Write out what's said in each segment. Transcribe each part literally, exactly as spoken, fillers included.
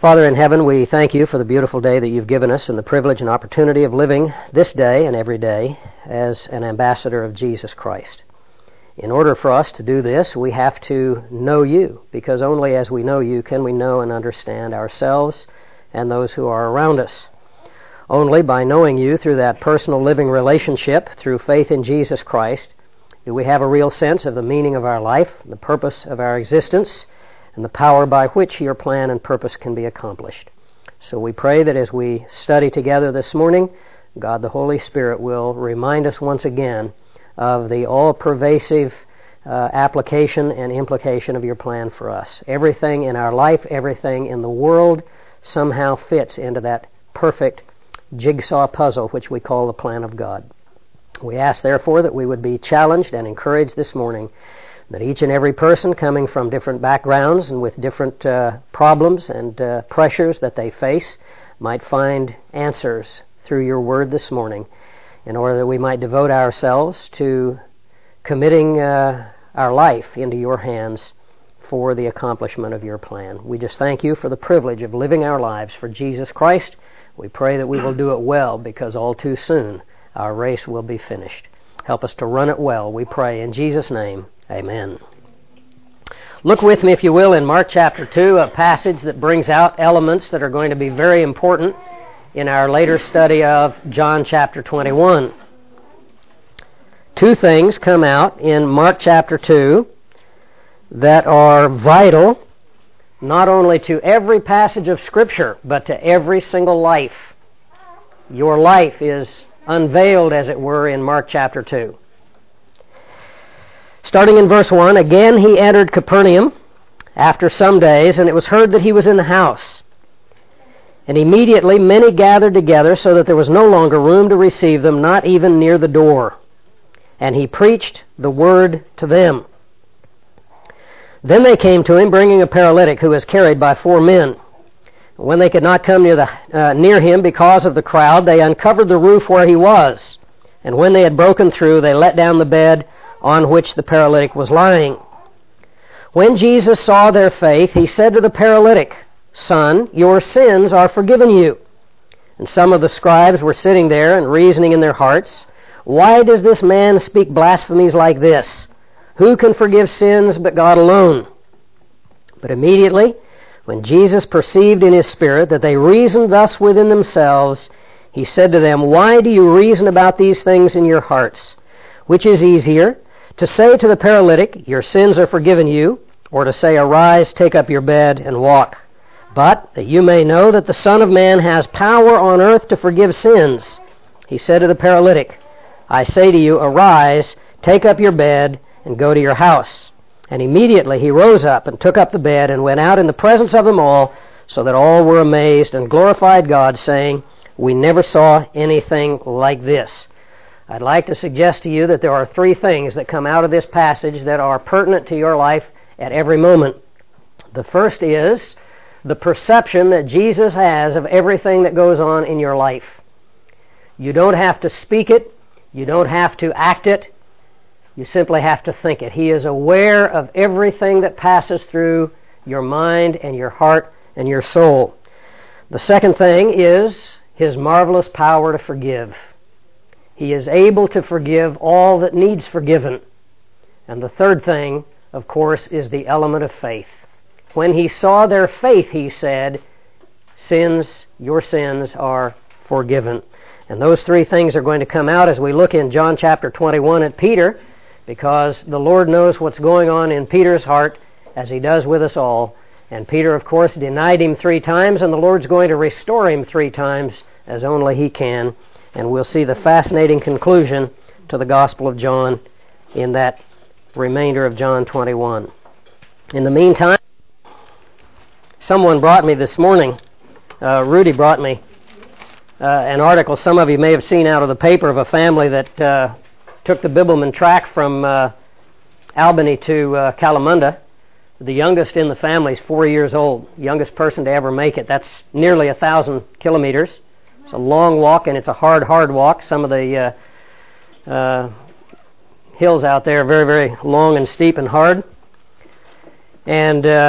Father in heaven, we thank you for the beautiful day that you've given us and the privilege and opportunity of living this day and every day as an ambassador of Jesus Christ. In order for us to do this, we have to know you, because only as we know you can we know and understand ourselves and those who are around us. Only by knowing you through that personal living relationship, through faith in Jesus Christ, do we have a real sense of the meaning of our life, the purpose of our existence, and the power by which your plan and purpose can be accomplished. So we pray that as we study together this morning, God the Holy Spirit will remind us once again of the all-pervasive uh, application and implication of your plan for us. Everything in our life, everything in the world somehow fits into that perfect jigsaw puzzle which we call the plan of God. We ask, therefore, that we would be challenged and encouraged this morning, that each and every person coming from different backgrounds and with different uh, problems and uh, pressures that they face might find answers through your word this morning, in order that we might devote ourselves to committing uh, our life into your hands for the accomplishment of your plan. We just thank you for the privilege of living our lives for Jesus Christ. We pray that we will do it well, because all too soon our race will be finished. Help us to run it well, we pray in Jesus' name. Amen. Look with me, if you will, in Mark chapter two, a passage that brings out elements that are going to be very important in our later study of John chapter twenty-one. Two things come out in Mark chapter two that are vital not only to every passage of Scripture, but to every single life. Your life is unveiled, as it were, in Mark chapter two. Starting in verse one, again he entered Capernaum after some days, and it was heard that he was in the house. And immediately many gathered together, so that there was no longer room to receive them, not even near the door. And he preached the word to them. Then they came to him, bringing a paralytic who was carried by four men. When they could not come near, the, uh, near him because of the crowd, they uncovered the roof where he was. And when they had broken through, they let down the bed on which the paralytic was lying. When Jesus saw their faith, he said to the paralytic, "Son, your sins are forgiven you." And some of the scribes were sitting there and reasoning in their hearts, "Why does this man speak blasphemies like this? Who can forgive sins but God alone?" But immediately, when Jesus perceived in his spirit that they reasoned thus within themselves, he said to them, "Why do you reason about these things in your hearts? Which is easier, to say to the paralytic, 'Your sins are forgiven you,' or to say, 'Arise, take up your bed, and walk'? But that you may know that the Son of Man has power on earth to forgive sins." He said to the paralytic, "I say to you, arise, take up your bed, and go to your house." And immediately he rose up and took up the bed and went out in the presence of them all, so that all were amazed and glorified God, saying, "We never saw anything like this." I'd like to suggest to you that there are three things that come out of this passage that are pertinent to your life at every moment. The first is the perception that Jesus has of everything that goes on in your life. You don't have to speak it. You don't have to act it. You simply have to think it. He is aware of everything that passes through your mind and your heart and your soul. The second thing is his marvelous power to forgive. He is able to forgive all that needs forgiven. And the third thing, of course, is the element of faith. When he saw their faith, he said, "Sins, your sins are forgiven." And those three things are going to come out as we look in John chapter twenty-one at Peter, because the Lord knows what's going on in Peter's heart, as he does with us all. And Peter, of course, denied him three times, and the Lord's going to restore him three times, as only he can. And we'll see the fascinating conclusion to the Gospel of John in that remainder of John twenty-one. In the meantime, someone brought me this morning, uh, Rudy brought me uh, an article some of you may have seen out of the paper of a family that uh, took the Bibbleman track from uh, Albany to uh, Kalamunda. The youngest in the family is four years old, youngest person to ever make it. That's nearly a thousand kilometers. It's a long walk, and it's a hard, hard walk. Some of the uh, uh, hills out there are very, very long and steep and hard. And uh,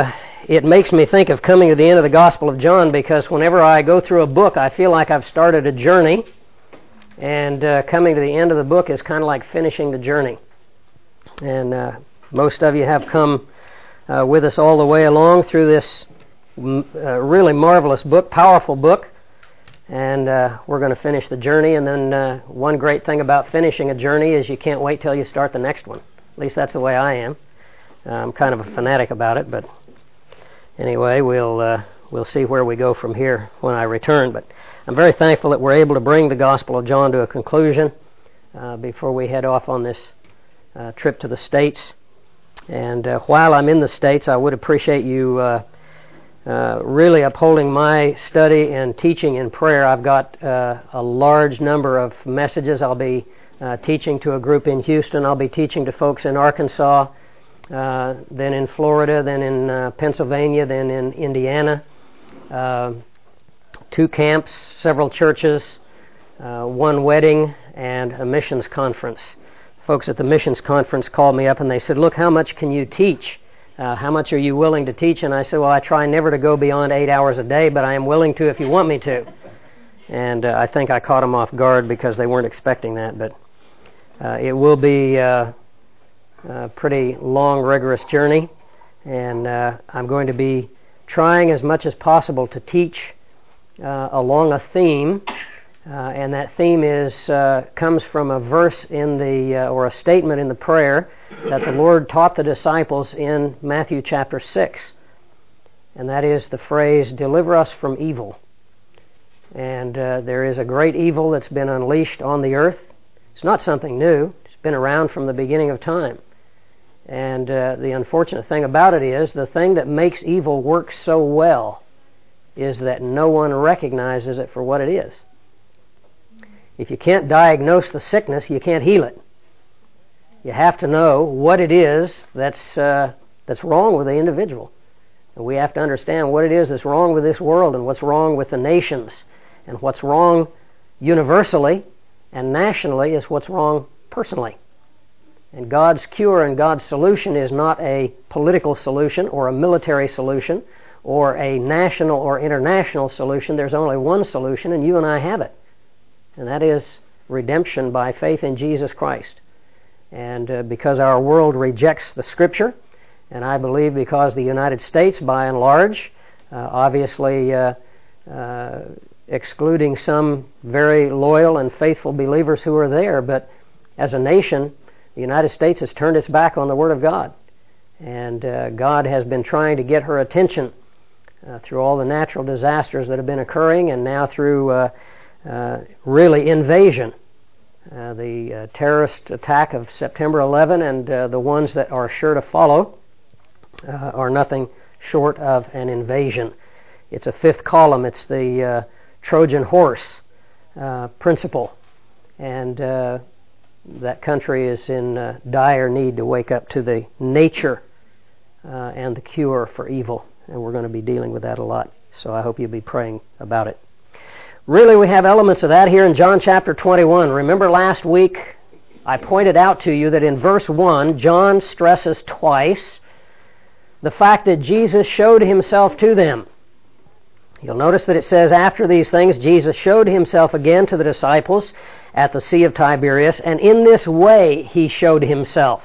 it makes me think of coming to the end of the Gospel of John, because whenever I go through a book, I feel like I've started a journey, and uh, coming to the end of the book is kind of like finishing the journey. And uh, most of you have come uh, with us all the way along through this m- uh, really marvelous book, powerful book, and uh, we're going to finish the journey. And then uh, one great thing about finishing a journey is you can't wait till you start the next one. At least that's the way I am. Uh, I'm kind of a fanatic about it, but anyway, we'll uh, we'll see where we go from here when I return. But I'm very thankful that we're able to bring the Gospel of John to a conclusion uh, before we head off on this uh, trip to the States. And uh, while I'm in the States, I would appreciate you uh, uh, really upholding my study and teaching in prayer. I've got uh, a large number of messages. I'll be uh, teaching to a group in Houston. I'll be teaching to folks in Arkansas, Uh, then in Florida, then in uh, Pennsylvania, then in Indiana. Uh, two camps, several churches, uh, one wedding, and a missions conference. Folks at the missions conference called me up and they said, "Look, how much can you teach? Uh, how much are you willing to teach?" And I said, "Well, I try never to go beyond eight hours a day, but I am willing to if you want me to." And uh, I think I caught them off guard because they weren't expecting that, but uh, it will be Uh, A pretty long, rigorous journey, and uh, I'm going to be trying as much as possible to teach uh, along a theme, uh, and that theme is uh, comes from a verse in the uh, or a statement in the prayer that the Lord taught the disciples in Matthew chapter six, and that is the phrase, "Deliver us from evil." And uh, there is a great evil that's been unleashed on the earth. It's not something new. It's been around from the beginning of time. And uh, the unfortunate thing about it is the thing that makes evil work so well is that no one recognizes it for what it is. If you can't diagnose the sickness, you can't heal it. You have to know what it is that's uh, that's wrong with the individual. And we have to understand what it is that's wrong with this world and what's wrong with the nations. And what's wrong universally and nationally is what's wrong personally. And God's cure and God's solution is not a political solution or a military solution or a national or international solution. There's only one solution, and you and I have it. And that is redemption by faith in Jesus Christ. And uh, because our world rejects the Scripture, and I believe because the United States, by and large, uh, obviously uh, uh, excluding some very loyal and faithful believers who are there, but as a nation, the United States has turned its back on the Word of God. And uh, God has been trying to get her attention uh, through all the natural disasters that have been occurring, and now through uh, uh, really invasion. Uh, the uh, terrorist attack of September eleventh and uh, the ones that are sure to follow uh, are nothing short of an invasion. It's a fifth column. It's the uh, Trojan horse uh, principle. And uh, that country is in uh, dire need to wake up to the nature uh, and the cure for evil. And we're going to be dealing with that a lot. So I hope you'll be praying about it. Really, we have elements of that here in John chapter twenty-one. Remember last week I pointed out to you that in verse one, John stresses twice the fact that Jesus showed himself to them. You'll notice that it says, "After these things, Jesus showed himself again to the disciples at the Sea of Tiberias, and in this way he showed himself."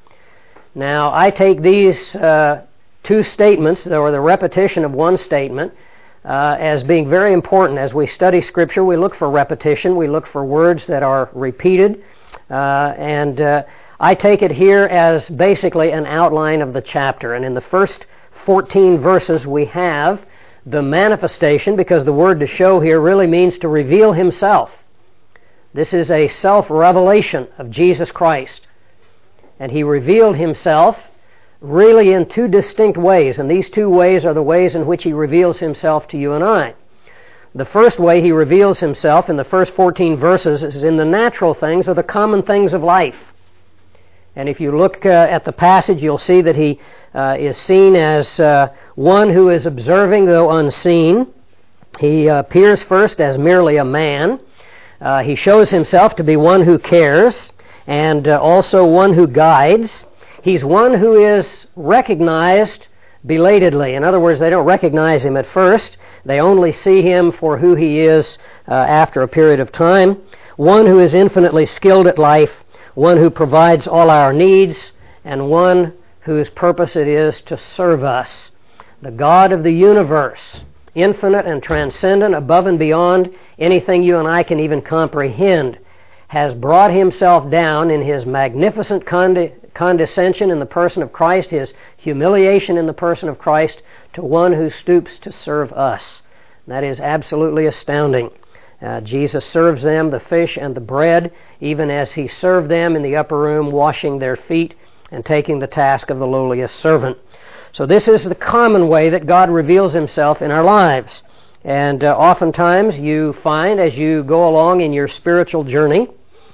Now, I take these uh, two statements, or the repetition of one statement, uh, as being very important. As we study Scripture, we look for repetition. We look for words that are repeated. Uh, and uh, I take it here as basically an outline of the chapter. And in the first fourteen verses, we have the manifestation, because the word to show here really means to reveal himself. This is a self-revelation of Jesus Christ. And he revealed himself really in two distinct ways. And these two ways are the ways in which he reveals himself to you and I. The first way he reveals himself in the first fourteen verses is in the natural things or the common things of life. And if you look uh, at the passage, you'll see that he uh, is seen as uh, one who is observing though unseen. He uh, appears first as merely a man. Uh, he shows himself to be one who cares and uh, also one who guides. He's one who is recognized belatedly. In other words, they don't recognize him at first. They only see him for who he is uh, after a period of time. One who is infinitely skilled at life, one who provides all our needs, and one whose purpose it is to serve us. The God of the universe, infinite and transcendent, above and beyond anything you and I can even comprehend, has brought himself down in his magnificent conde- condescension in the person of Christ, his humiliation in the person of Christ, to one who stoops to serve us. That is absolutely astounding. Uh, Jesus serves them the fish and the bread, even as he served them in the upper room, washing their feet and taking the task of the lowliest servant. So this is the common way that God reveals himself in our lives. And uh, oftentimes you find as you go along in your spiritual journey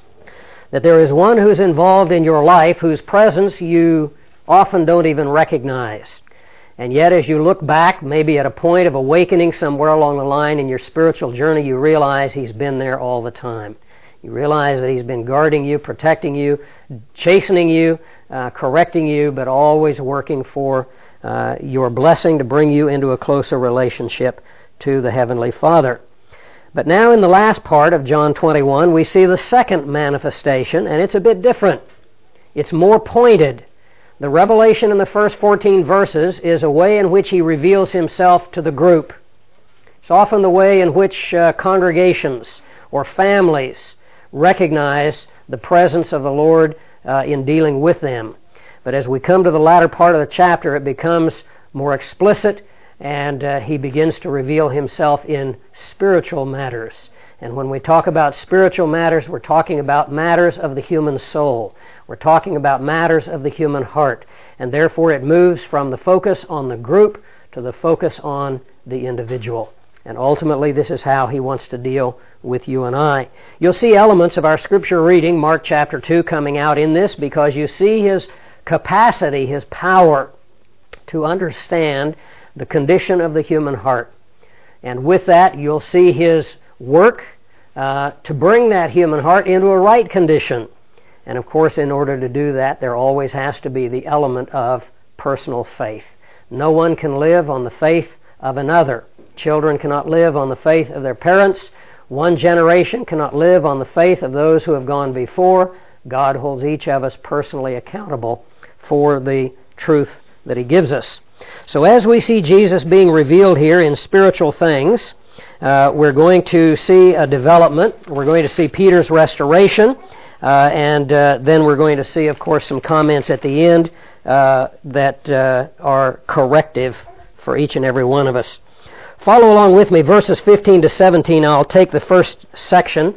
that there is one who's involved in your life whose presence you often don't even recognize. And yet as you look back, maybe at a point of awakening somewhere along the line in your spiritual journey, you realize he's been there all the time. You realize that he's been guarding you, protecting you, chastening you, uh, correcting you, but always working for uh, your blessing to bring you into a closer relationship to the Heavenly Father. But now in the last part of John twenty-one, we see the second manifestation, and it's a bit different. It's more pointed. The revelation in the first fourteen verses is a way in which he reveals himself to the group. It's often the way in which uh, congregations or families recognize the presence of the Lord uh, in dealing with them. But as we come to the latter part of the chapter, it becomes more explicit, and uh, he begins to reveal himself in spiritual matters. And when we talk about spiritual matters, we're talking about matters of the human soul. We're talking about matters of the human heart. And therefore it moves from the focus on the group to the focus on the individual. And ultimately this is how he wants to deal with you and I. You'll see elements of our scripture reading, Mark chapter two, coming out in this, because you see his capacity, his power to understand the condition of the human heart. And with that, you'll see his work uh, to bring that human heart into a right condition. And of course, in order to do that, there always has to be the element of personal faith. No one can live on the faith of another. Children cannot live on the faith of their parents. One generation cannot live on the faith of those who have gone before. God holds each of us personally accountable for the truth that he gives us. So as we see Jesus being revealed here in spiritual things, uh, we're going to see a development. We're going to see Peter's restoration, uh, and uh, then we're going to see, of course, some comments at the end uh, that uh, are corrective for each and every one of us. Follow along with me, verses fifteen to seventeen. I'll take the first section.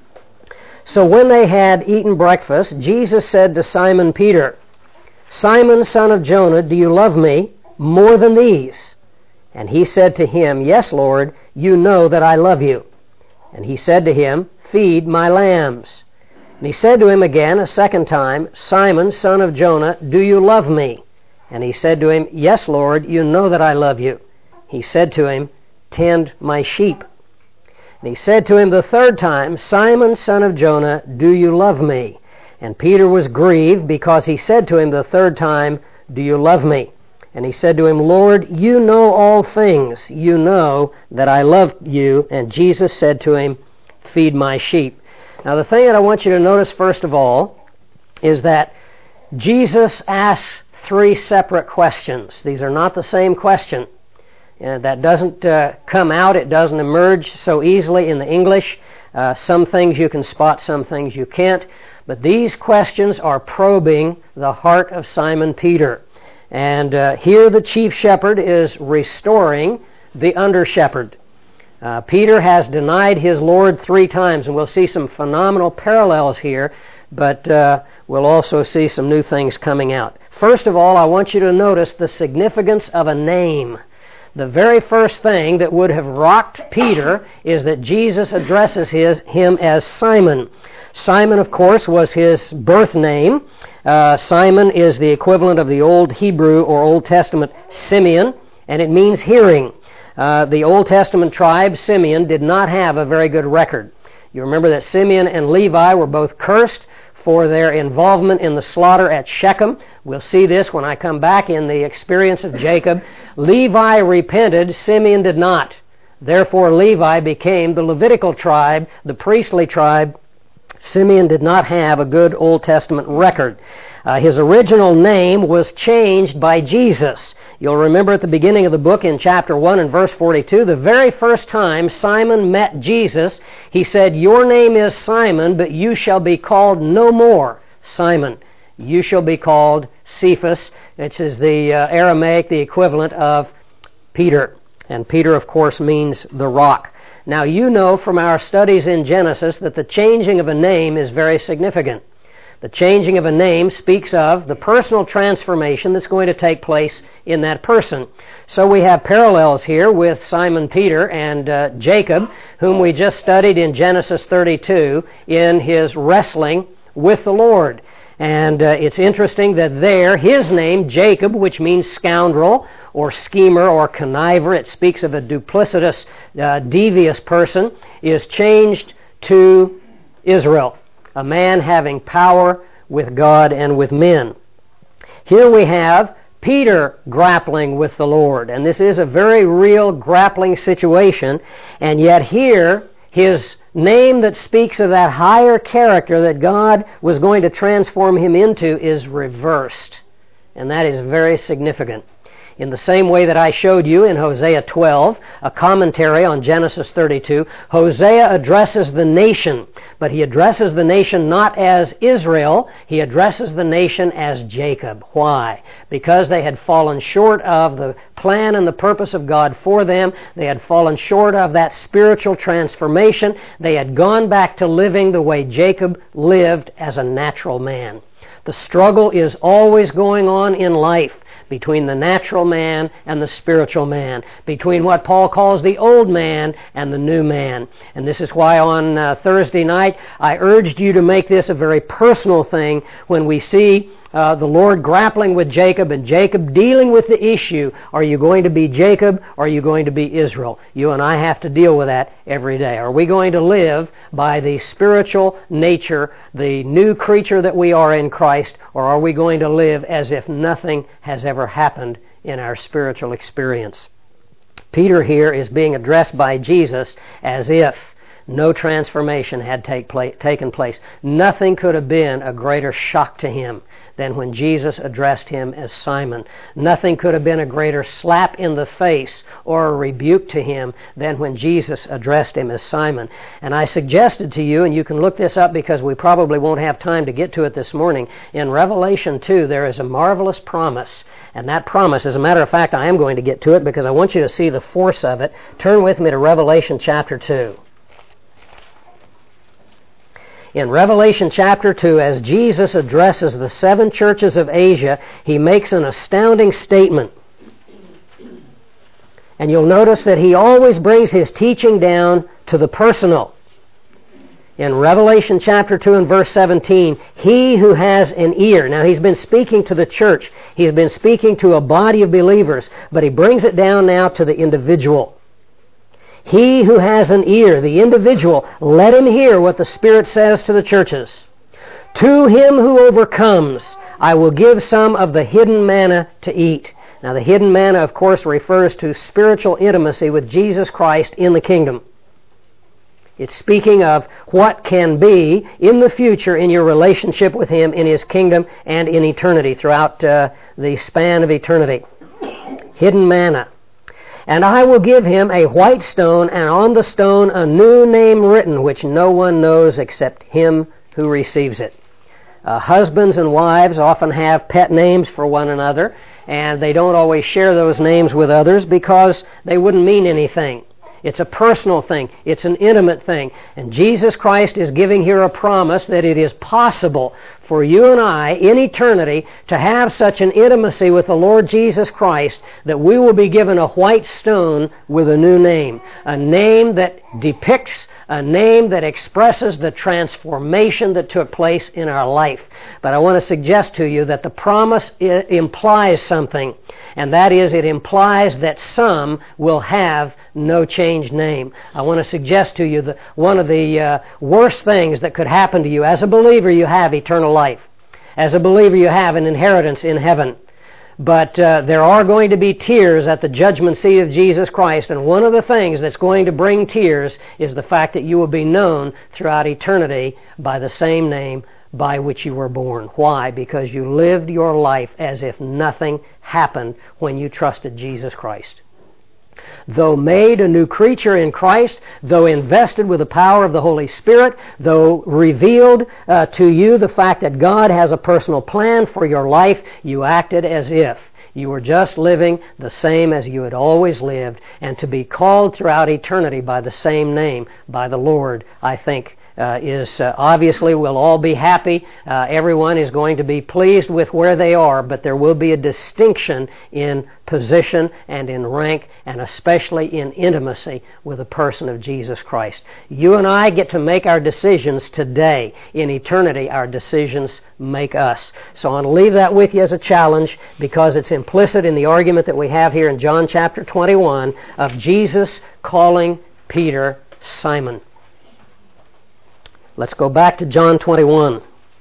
So when they had eaten breakfast, Jesus said to Simon Peter, "Simon, son of Jonah, do you love me more than these?" And he said to him, "Yes, Lord, you know that I love you." And he said to him, "Feed my lambs." And he said to him again a second time, "Simon, son of Jonah, do you love me?" And he said to him, "Yes, Lord, you know that I love you." He said to him, "Tend my sheep." And he said to him the third time, "Simon, son of Jonah, do you love me?" And Peter was grieved because he said to him the third time, "Do you love me?" And he said to him, "Lord, you know all things. You know that I love you." And Jesus said to him, "Feed my sheep." Now the thing that I want you to notice first of all is that Jesus asks three separate questions. These are not the same question. And that doesn't uh, come out, it doesn't emerge so easily in the English. Uh, some things you can spot, some things you can't. But these questions are probing the heart of Simon Peter. And uh, here the chief shepherd is restoring the under-shepherd. Uh, Peter has denied his Lord three times, and we'll see some phenomenal parallels here, but uh, we'll also see some new things coming out. First of all, I want you to notice the significance of a name. The very first thing that would have rocked Peter is that Jesus addresses his, him as Simon. Simon, of course, was his birth name. Uh, Simon is the equivalent of the Old Hebrew or Old Testament Simeon, and it means hearing. Uh, the Old Testament tribe, Simeon, did not have a very good record. You remember that Simeon and Levi were both cursed for their involvement in the slaughter at Shechem. We'll see this when I come back in the experience of Jacob. Levi repented, Simeon did not. Therefore, Levi became the Levitical tribe, the priestly tribe. Simeon did not have a good Old Testament record. Uh, his original name was changed by Jesus. You'll remember at the beginning of the book in chapter one and verse forty-two, the very first time Simon met Jesus, he said, "Your name is Simon, but you shall be called no more Simon. You shall be called Cephas," which is the uh, Aramaic, the equivalent of Peter. And Peter, of course, means the rock. Now, you know from our studies in Genesis that the changing of a name is very significant. The changing of a name speaks of the personal transformation that's going to take place in that person. So we have parallels here with Simon Peter and uh, Jacob, whom we just studied in Genesis thirty-two in his wrestling with the Lord. And uh, it's interesting that there, his name, Jacob, which means scoundrel or schemer or conniver, it speaks of a duplicitous, uh, devious person, is changed to Israel, a man having power with God and with men. Here we have Peter grappling with the Lord, and this is a very real grappling situation, and yet here his name that speaks of that higher character that God was going to transform him into is reversed, and that is very significant. In the same way that I showed you in Hosea twelve, a commentary on Genesis thirty-two, Hosea addresses the nation, but he addresses the nation not as Israel, he addresses the nation as Jacob. Why? Because they had fallen short of the plan and the purpose of God for them. They had fallen short of that spiritual transformation. They had gone back to living the way Jacob lived as a natural man. The struggle is always going on in life between the natural man and the spiritual man, between what Paul calls the old man and the new man. And this is why on uh, Thursday night I urged you to make this a very personal thing when we see uh, the Lord grappling with Jacob and Jacob dealing with the issue, are you going to be Jacob or are you going to be Israel? You and I have to deal with that every day. Are we going to live by the spiritual nature, the new creature that we are in Christ, or are we going to live as if nothing has ever happened in our spiritual experience? Peter here is being addressed by Jesus as if no transformation had take pla- taken place. Nothing could have been a greater shock to him than when Jesus addressed him as Simon. Nothing could have been a greater slap in the face or a rebuke to him than when Jesus addressed him as Simon. And I suggested to you, and you can look this up because we probably won't have time to get to it this morning, in Revelation two there is a marvelous promise. And that promise, as a matter of fact, I am going to get to it because I want you to see the force of it. Turn with me to Revelation chapter two. In Revelation chapter two, as Jesus addresses the seven churches of Asia, he makes an astounding statement. And you'll notice that he always brings his teaching down to the personal. In Revelation chapter two and verse seventeen, he who has an ear. Now he's been speaking to the church. He's been speaking to a body of believers, but he brings it down now to the individual. He who has an ear, the individual, let him hear what the Spirit says to the churches. To him who overcomes, I will give some of the hidden manna to eat. Now the hidden manna, of course, refers to spiritual intimacy with Jesus Christ in the kingdom. It's speaking of what can be in the future in your relationship with Him in His kingdom and in eternity, throughout uh, the span of eternity. Hidden manna. And I will give him a white stone, and on the stone a new name written, which no one knows except him who receives it. Uh, husbands and wives often have pet names for one another, and they don't always share those names with others because they wouldn't mean anything. It's a personal thing. It's an intimate thing. And Jesus Christ is giving here a promise that it is possible for you and I in eternity to have such an intimacy with the Lord Jesus Christ that we will be given a white stone with a new name. A name that depicts, a name that expresses the transformation that took place in our life. But I want to suggest to you that the promise implies something, and that is it implies that some will have no changed name. I want to suggest to you that one of the uh, worst things that could happen to you, as a believer you have eternal life. As a believer you have an inheritance in heaven. But uh, there are going to be tears at the judgment seat of Jesus Christ, and one of the things that's going to bring tears is the fact that you will be known throughout eternity by the same name by which you were born. Why? Because you lived your life as if nothing happened when you trusted Jesus Christ. Though made a new creature in Christ, though invested with the power of the Holy Spirit, though revealed uh, to you the fact that God has a personal plan for your life, you acted as if you were just living the same as you had always lived, and to be called throughout eternity by the same name, by the Lord, I think Uh, is uh, obviously we'll all be happy. Uh, everyone is going to be pleased with where they are, but there will be a distinction in position and in rank, and especially in intimacy with the person of Jesus Christ. You and I get to make our decisions today. In eternity, our decisions make us. So I want to leave that with you as a challenge, because it's implicit in the argument that we have here in John chapter twenty-one of Jesus calling Peter Simon. Let's go back to John twenty-one.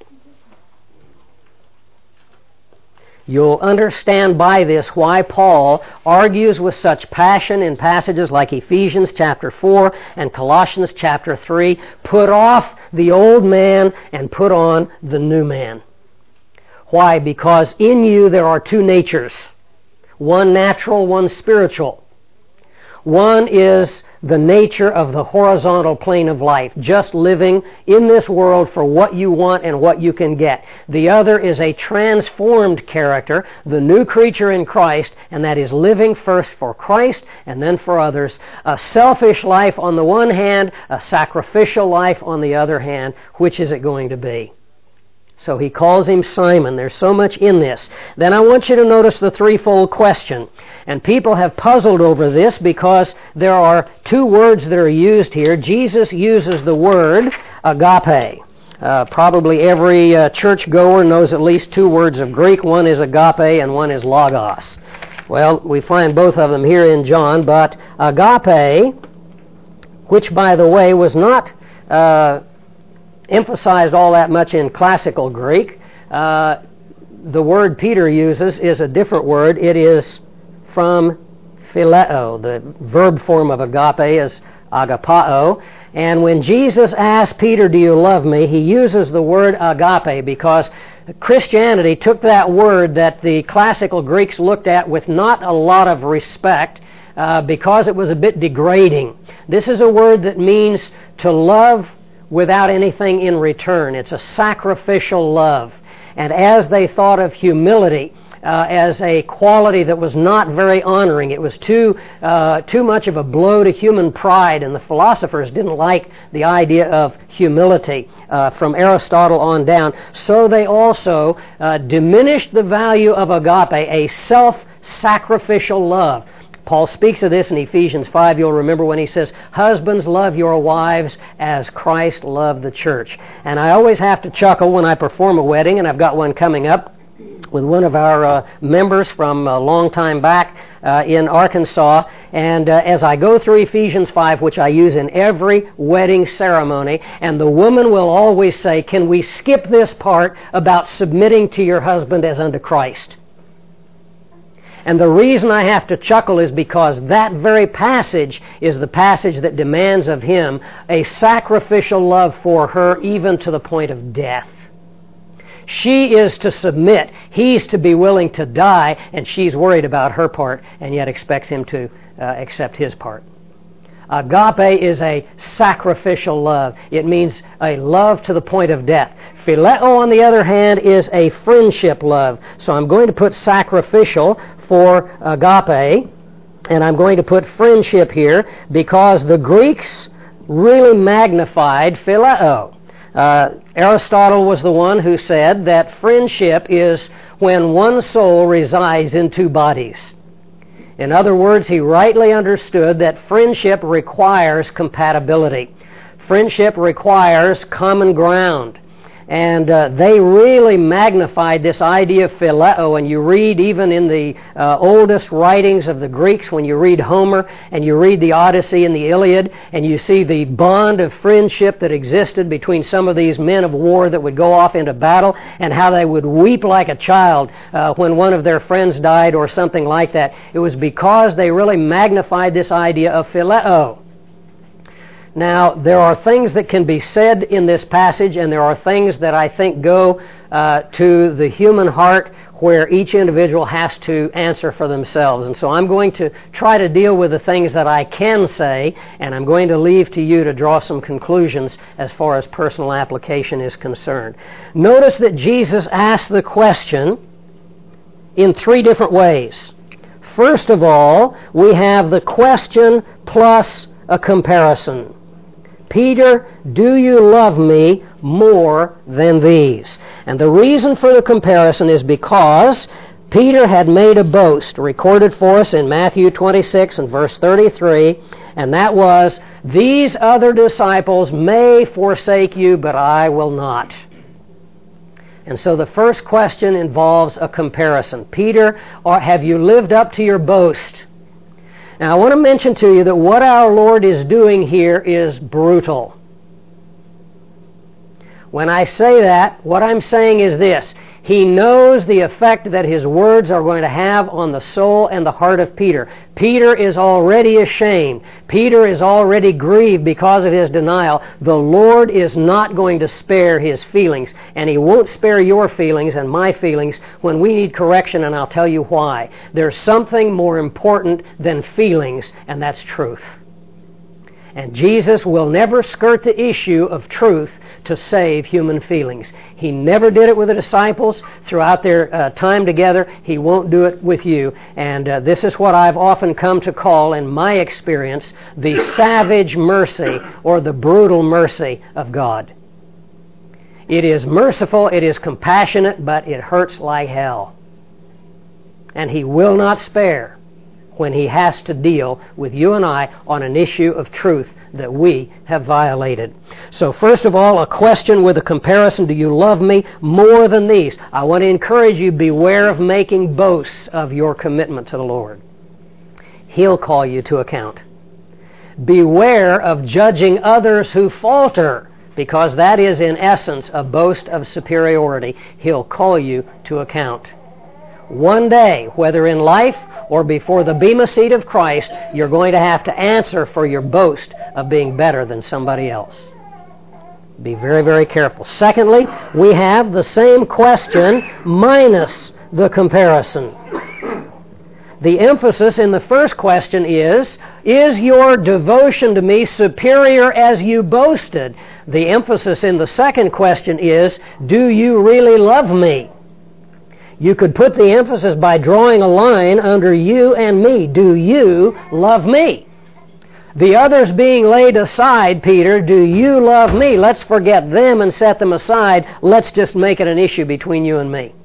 You'll understand by this why Paul argues with such passion in passages like Ephesians chapter four and Colossians chapter three. Put off the old man and put on the new man. Why? Because in you there are two natures. One natural, one spiritual. One is the nature of the horizontal plane of life, just living in this world for what you want and what you can get. The other is a transformed character, the new creature in Christ, and that is living first for Christ and then for others. A selfish life on the one hand, a sacrificial life on the other hand. Which is it going to be? So he calls him Simon. There's so much in this. Then I want you to notice the threefold question. And people have puzzled over this because there are two words that are used here. Jesus uses the word agape. Uh, probably every uh, churchgoer knows at least two words of Greek. One is agape and one is logos. Well, we find both of them here in John, but agape, which by the way was not uh, emphasized all that much in classical Greek, uh, the word Peter uses is a different word. It is from phileo. The verb form of agape is agapao. And when Jesus asked Peter, "Do you love me?" he uses the word agape because Christianity took that word that the classical Greeks looked at with not a lot of respect uh, because it was a bit degrading. This is a word that means to love without anything in return. It's a sacrificial love. And as they thought of humility uh, as a quality that was not very honoring, it was too uh, too much of a blow to human pride, and the philosophers didn't like the idea of humility uh, from Aristotle on down. So they also uh, diminished the value of agape, a self-sacrificial love. Paul speaks of this in Ephesians five. You'll remember when he says, "Husbands, love your wives as Christ loved the church." And I always have to chuckle when I perform a wedding, and I've got one coming up with one of our uh, members from a long time back uh, in Arkansas. And uh, as I go through Ephesians five, which I use in every wedding ceremony, and the woman will always say, "Can we skip this part about submitting to your husband as unto Christ?" And the reason I have to chuckle is because that very passage is the passage that demands of him a sacrificial love for her, even to the point of death. She is to submit. He's to be willing to die, and she's worried about her part and yet expects him to uh, accept his part. Agape is a sacrificial love. It means a love to the point of death. Phileo, on the other hand, is a friendship love. So I'm going to put sacrificial for agape, and I'm going to put friendship here because the Greeks really magnified phileo. Uh, Aristotle was the one who said that friendship is when one soul resides in two bodies. In other words, he rightly understood that friendship requires compatibility. Friendship requires common ground. And uh, they really magnified this idea of phileo, and you read even in the uh, oldest writings of the Greeks, when you read Homer and you read the Odyssey and the Iliad, and you see the bond of friendship that existed between some of these men of war that would go off into battle, and how they would weep like a child uh, when one of their friends died or something like that. It was because they really magnified this idea of phileo. Now, there are things that can be said in this passage, and there are things that I think go uh, to the human heart where each individual has to answer for themselves. And so I'm going to try to deal with the things that I can say, and I'm going to leave to you to draw some conclusions as far as personal application is concerned. Notice that Jesus asked the question in three different ways. First of all, we have the question plus a comparison. Peter, do you love me more than these? And the reason for the comparison is because Peter had made a boast, recorded for us in Matthew twenty-six and verse thirty-three, and that was, these other disciples may forsake you, but I will not. And so the first question involves a comparison. Peter, or have you lived up to your boast? Now, I want to mention to you that what our Lord is doing here is brutal. When I say that, what I'm saying is this. He knows the effect that his words are going to have on the soul and the heart of Peter. Peter is already ashamed. Peter is already grieved because of his denial. The Lord is not going to spare his feelings, and He won't spare your feelings and my feelings when we need correction, and I'll tell you why. There's something more important than feelings, and that's truth. And Jesus will never skirt the issue of truth to save human feelings. He never did it with the disciples throughout their uh, time together. He won't do it with you. And uh, this is what I've often come to call, in my experience, the savage mercy or the brutal mercy of God. It is merciful, it is compassionate, but it hurts like hell. And He will not spare when He has to deal with you and I on an issue of truth that we have violated. So first of all, a question with a comparison. Do you love me more than these? I want to encourage you, beware of making boasts of your commitment to the Lord. He'll call you to account. Beware of judging others who falter, because that is in essence a boast of superiority. He'll call you to account. One day, whether in life or before the bema seat of Christ, you're going to have to answer for your boast of being better than somebody else. Be very, very careful. Secondly, we have the same question minus the comparison. The emphasis in the first question is, is your devotion to me superior as you boasted? The emphasis in the second question is, do you really love me? You could put the emphasis by drawing a line under you and me. Do you love me? The others being laid aside, Peter, do you love me? Let's forget them and set them aside. Let's just make it an issue between you and me.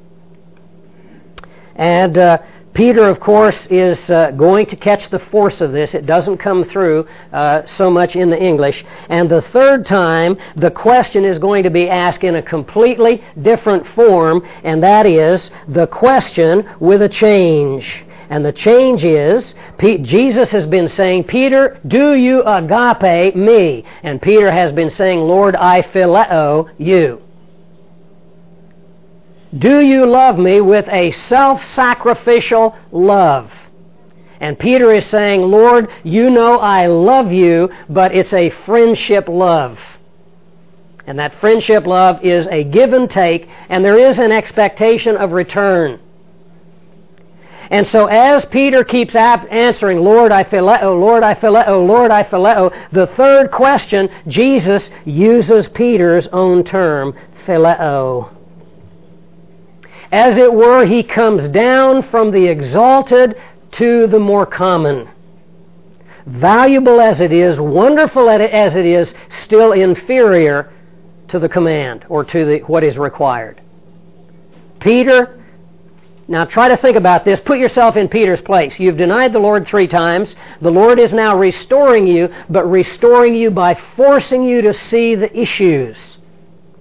And uh, Peter, of course, is uh, going to catch the force of this. It doesn't come through uh, so much in the English. And the third time, the question is going to be asked in a completely different form, and that is the question with a change. And the change is, P- Jesus has been saying, Peter, do you agape me? And Peter has been saying, Lord, I phileo you. Do you love me with a self-sacrificial love? And Peter is saying, Lord, you know I love you, but it's a friendship love. And that friendship love is a give and take, and there is an expectation of return. And so as Peter keeps answering, Lord, I phileo, Lord, I phileo, Lord, I phileo, the third question, Jesus uses Peter's own term, phileo. As it were, he comes down from the exalted to the more common. Valuable as it is, wonderful as it is, still inferior to the command or to the, what is required. Peter, now try to think about this. Put yourself in Peter's place. You've denied the Lord three times. The Lord is now restoring you, but restoring you by forcing you to see the issues.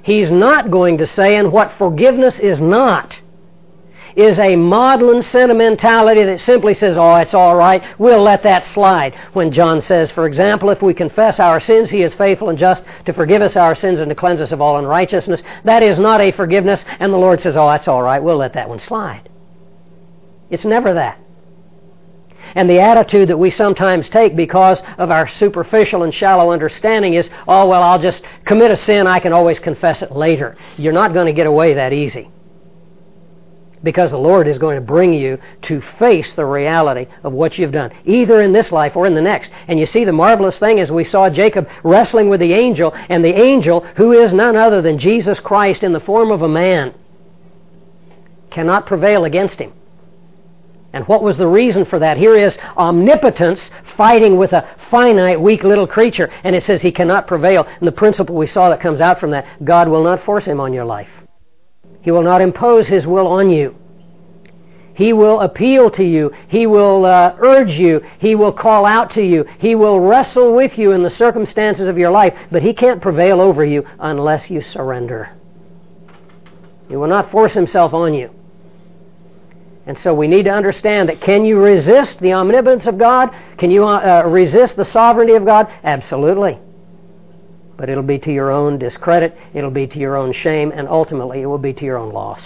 he's not going to say, and what forgiveness is not, is a maudlin sentimentality that simply says, oh, it's all right, we'll let that slide. When John says, for example, if we confess our sins, he is faithful and just to forgive us our sins and to cleanse us of all unrighteousness. That is not a forgiveness, and the Lord says, oh, that's all right, we'll let that one slide. It's never that. And the attitude that we sometimes take because of our superficial and shallow understanding is, oh, well, I'll just commit a sin, I can always confess it later. You're not going to get away that easy. Because the Lord is going to bring you to face the reality of what you've done, either in this life or in the next. And you see, the marvelous thing is we saw Jacob wrestling with the angel, and the angel, who is none other than Jesus Christ in the form of a man, cannot prevail against him. And what was the reason for that? Here is omnipotence fighting with a finite, weak little creature, and it says he cannot prevail. And the principle we saw that comes out from that, God will not force him on your life. He will not impose his will on you. He will appeal to you. He will uh, urge you. He will call out to you. He will wrestle with you in the circumstances of your life, but he can't prevail over you unless you surrender. He will not force himself on you. And so we need to understand that, can you resist the omnipotence of God? Can you uh, resist the sovereignty of God? Absolutely. But it'll be to your own discredit, it'll be to your own shame, and ultimately it will be to your own loss.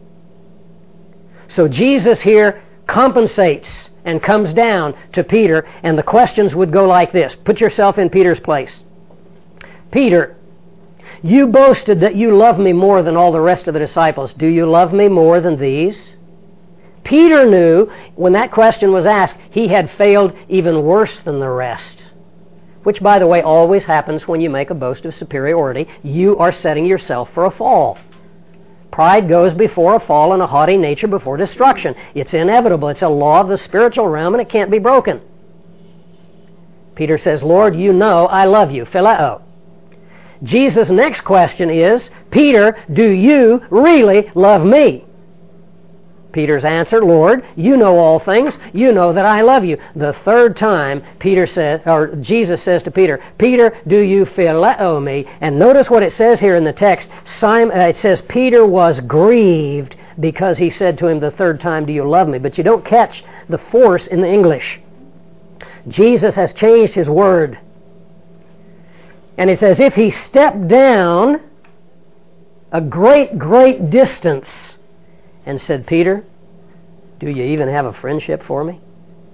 So Jesus here compensates and comes down to Peter, and the questions would go like this. Put yourself in Peter's place. Peter, you boasted that you love me more than all the rest of the disciples. Do you love me more than these? Peter knew when that question was asked, he had failed even worse than the rest. Which, by the way, always happens when you make a boast of superiority. You are setting yourself for a fall. Pride goes before a fall, and a haughty nature before destruction. It's inevitable. It's a law of the spiritual realm, and it can't be broken. Peter says, Lord, you know I love you. Phileo. Jesus' next question is, Peter, do you really love me? Peter's answer, Lord, you know all things. You know that I love you. The third time, Peter says, or Jesus says to Peter, Peter, do you phileo me? And notice what it says here in the text. Simon, uh, it says Peter was grieved because he said to him the third time, do you love me? But you don't catch the force in the English. Jesus has changed his word. And it's as if he stepped down a great, great distance and said, Peter, do you even have a friendship for me?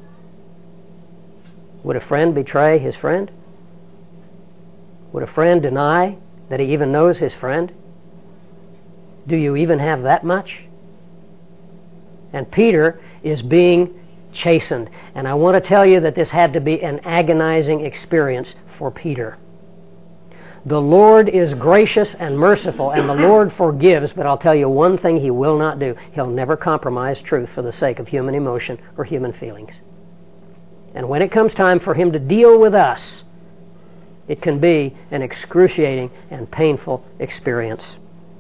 Would a friend betray his friend? Would a friend deny that he even knows his friend? Do you even have that much? And Peter is being chastened. And I want to tell you that this had to be an agonizing experience for Peter. The Lord is gracious and merciful, and the Lord forgives, but I'll tell you one thing he will not do. He'll never compromise truth for the sake of human emotion or human feelings. And when it comes time for him to deal with us, it can be an excruciating and painful experience.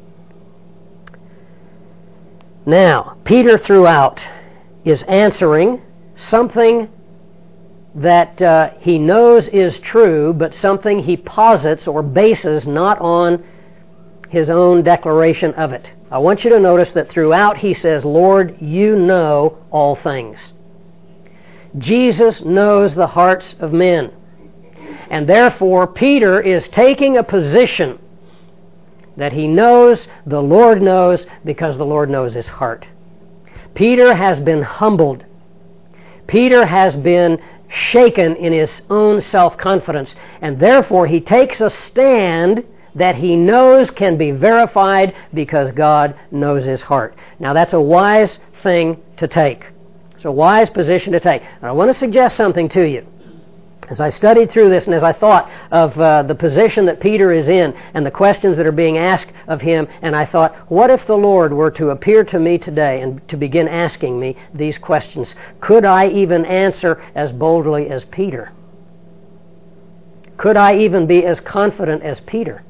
Now, Peter throughout is answering something that uh, he knows is true, but something he posits or bases not on his own declaration of it. I want you to notice that throughout he says, Lord, you know all things. Jesus knows the hearts of men. And therefore, Peter is taking a position that he knows the Lord knows because the Lord knows his heart. Peter has been humbled. Peter has been shaken in his own self-confidence, and therefore he takes a stand that he knows can be verified because God knows his heart. Now that's a wise thing to take. It's a wise position to take. And I want to suggest something to you. As I studied through this and as I thought of uh, the position that Peter is in and the questions that are being asked of him, and I thought, what if the Lord were to appear to me today and to begin asking me these questions? Could I even answer as boldly as Peter? Could I even be as confident as Peter?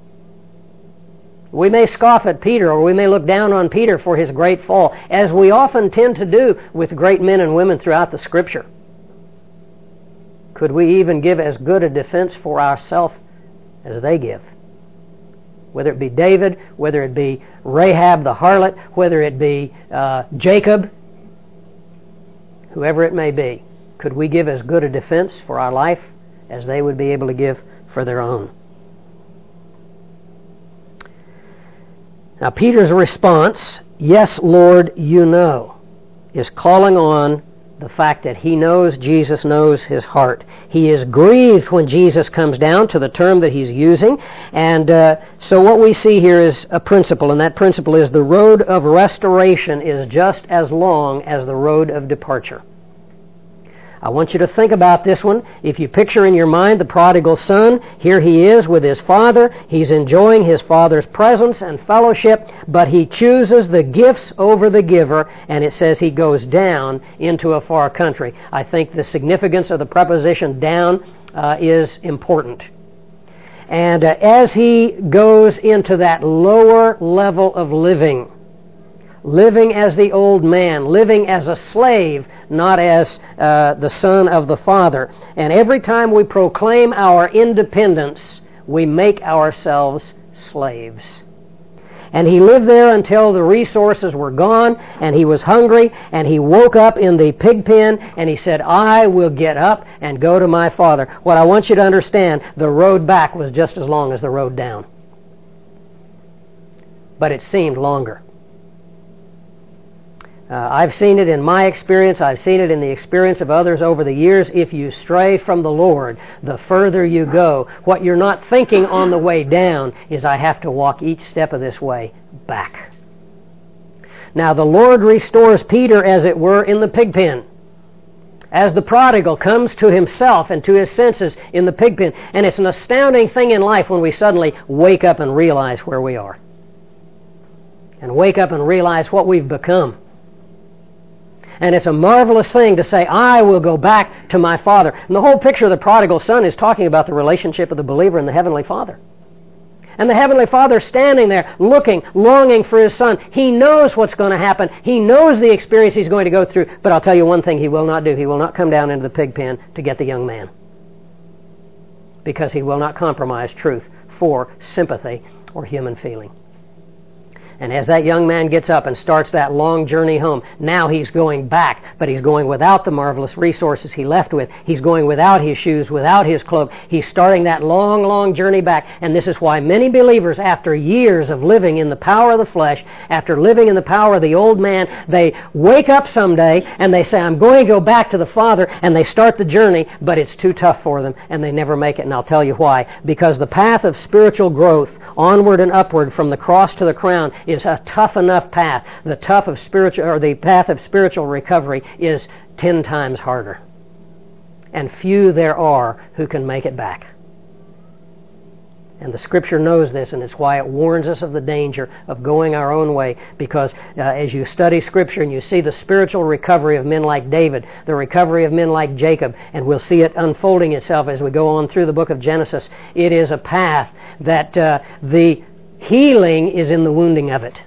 We may scoff at Peter, or we may look down on Peter for his great fall, as we often tend to do with great men and women throughout the Scripture. Could we even give as good a defense for ourselves as they give? whether it be David, whether it be Rahab the harlot, whether it be uh, Jacob, whoever it may be, could we give as good a defense for our life as they would be able to give for their own? Now, Peter's response, "Yes, Lord, you know," is calling on the fact that he knows Jesus knows his heart. He is grieved when Jesus comes down, to the term that he's using. And uh, so what we see here is a principle, and that principle is the road of restoration is just as long as the road of departure. I want you to think about this one. If you picture in your mind the prodigal son, here he is with his father. He's enjoying his father's presence and fellowship, but he chooses the gifts over the giver, and it says he goes down into a far country. I think the significance of the preposition down uh, is important. And uh, as he goes into that lower level of living, living as the old man, living as a slave, not as uh, the son of the Father. And every time we proclaim our independence, we make ourselves slaves. And he lived there until the resources were gone, and he was hungry, and he woke up in the pig pen, and he said, "I will get up and go to my Father." What I want you to understand, the road back was just as long as the road down. But it seemed longer. Uh, I've seen it in my experience. I've seen it in the experience of others over the years. If you stray from the Lord, the further you go, what you're not thinking on the way down is, I have to walk each step of this way back. Now, the Lord restores Peter, as it were, in the pig pen. As the prodigal comes to himself and to his senses in the pig pen. And it's an astounding thing in life when we suddenly wake up and realize where we are. And wake up and realize what we've become. And it's a marvelous thing to say, "I will go back to my Father." And the whole picture of the prodigal son is talking about the relationship of the believer and the Heavenly Father. And the Heavenly Father standing there, looking, longing for his son. He knows what's going to happen. He knows the experience he's going to go through. But I'll tell you one thing he will not do. He will not come down into the pig pen to get the young man. Because he will not compromise truth for sympathy or human feeling. And as that young man gets up and starts that long journey home, now he's going back, but he's going without the marvelous resources he left with. He's going without his shoes, without his cloak. He's starting that long, long journey back. And this is why many believers, after years of living in the power of the flesh, after living in the power of the old man, they wake up someday and they say, "I'm going to go back to the Father," and they start the journey, but it's too tough for them, and they never make it. And I'll tell you why. Because the path of spiritual growth, onward and upward from the cross to the crown, is a tough enough path. The tough of spiritual, or the path of spiritual recovery is ten times harder. And few there are who can make it back. And the Scripture knows this, and it's why it warns us of the danger of going our own way. Because uh, as you study Scripture and you see the spiritual recovery of men like David, the recovery of men like Jacob, and we'll see it unfolding itself as we go on through the book of Genesis, it is a path that uh, the healing is in the wounding of it.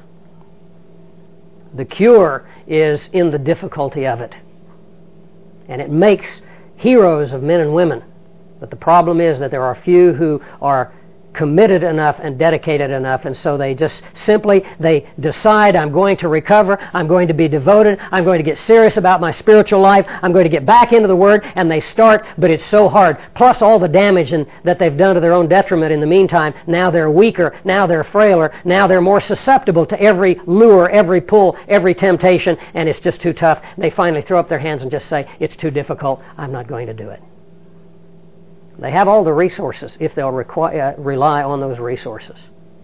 The cure is in the difficulty of it. And it makes heroes of men and women. But the problem is that there are few who are committed enough and dedicated enough, and so they just simply, they decide, "I'm going to recover, I'm going to be devoted, I'm going to get serious about my spiritual life, I'm going to get back into the Word," and they start, but it's so hard. Plus all the damage in, that they've done to their own detriment in the meantime. Now they're weaker, now they're frailer, now they're more susceptible to every lure, every pull, every temptation, and it's just too tough. They finally throw up their hands and just say, "It's too difficult, I'm not going to do it." They have all the resources if they'll requ- uh, rely on those resources.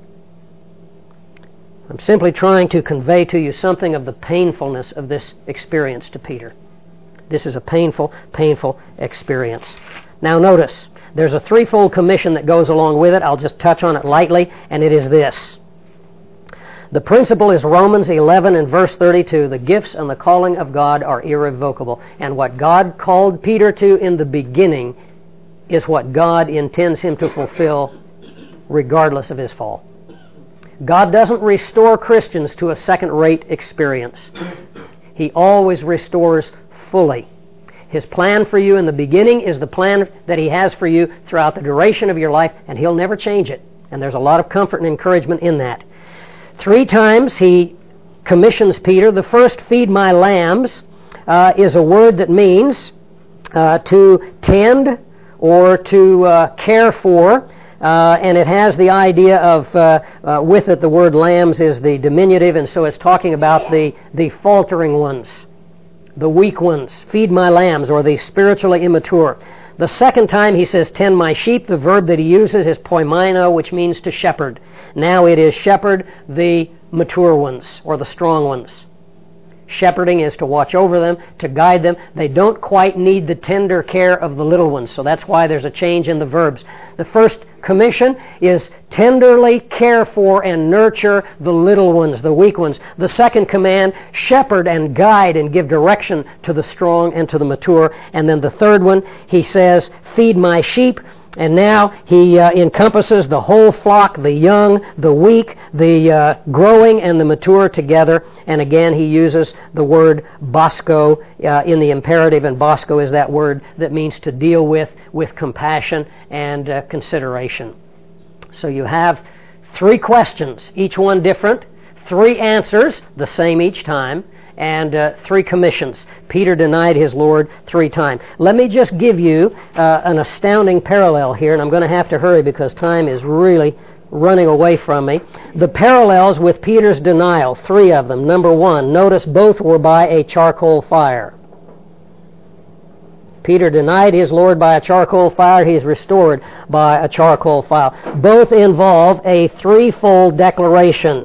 I'm simply trying to convey to you something of the painfulness of this experience to Peter. This is a painful, painful experience. Now notice, there's a threefold commission that goes along with it. I'll just touch on it lightly, and it is this. The principle is Romans eleven and verse thirty-two. The gifts and the calling of God are irrevocable. And what God called Peter to in the beginning is what God intends him to fulfill regardless of his fall. God doesn't restore Christians to a second-rate experience. He always restores fully. His plan for you in the beginning is the plan that He has for you throughout the duration of your life, and He'll never change it. And there's a lot of comfort and encouragement in that. Three times he commissions Peter. The first, feed my lambs, uh, is a word that means uh, to tend or to uh, care for. Uh, and it has the idea of, uh, uh, with it, the word lambs is the diminutive, and so it's talking about the, the faltering ones, the weak ones. Feed my lambs, or the spiritually immature. The second time he says, tend my sheep. The verb that he uses is poimaino, which means to shepherd. Now it is shepherd the mature ones, or the strong ones. Shepherding is to watch over them, to guide them. They don't quite need the tender care of the little ones, so that's why there's a change in the verbs. The first commission is tenderly care for and nurture the little ones, the weak ones. The second command, shepherd and guide and give direction to the strong and to the mature. And then the third one, he says, feed my sheep. And now he uh, encompasses the whole flock, the young, the weak, the uh, growing, and the mature together. And again, he uses the word bosco uh, in the imperative, and bosco is that word that means to deal with, with compassion and uh, consideration. So you have three questions, each one different, three answers, the same each time, and uh, three commissions. Peter denied his Lord three times. Let me just give you uh, an astounding parallel here, and I'm going to have to hurry because time is really running away from me. The parallels with Peter's denial, three of them. Number one, notice both were by a charcoal fire. Peter denied his Lord by a charcoal fire. He is restored by a charcoal fire. Both involve a threefold declaration.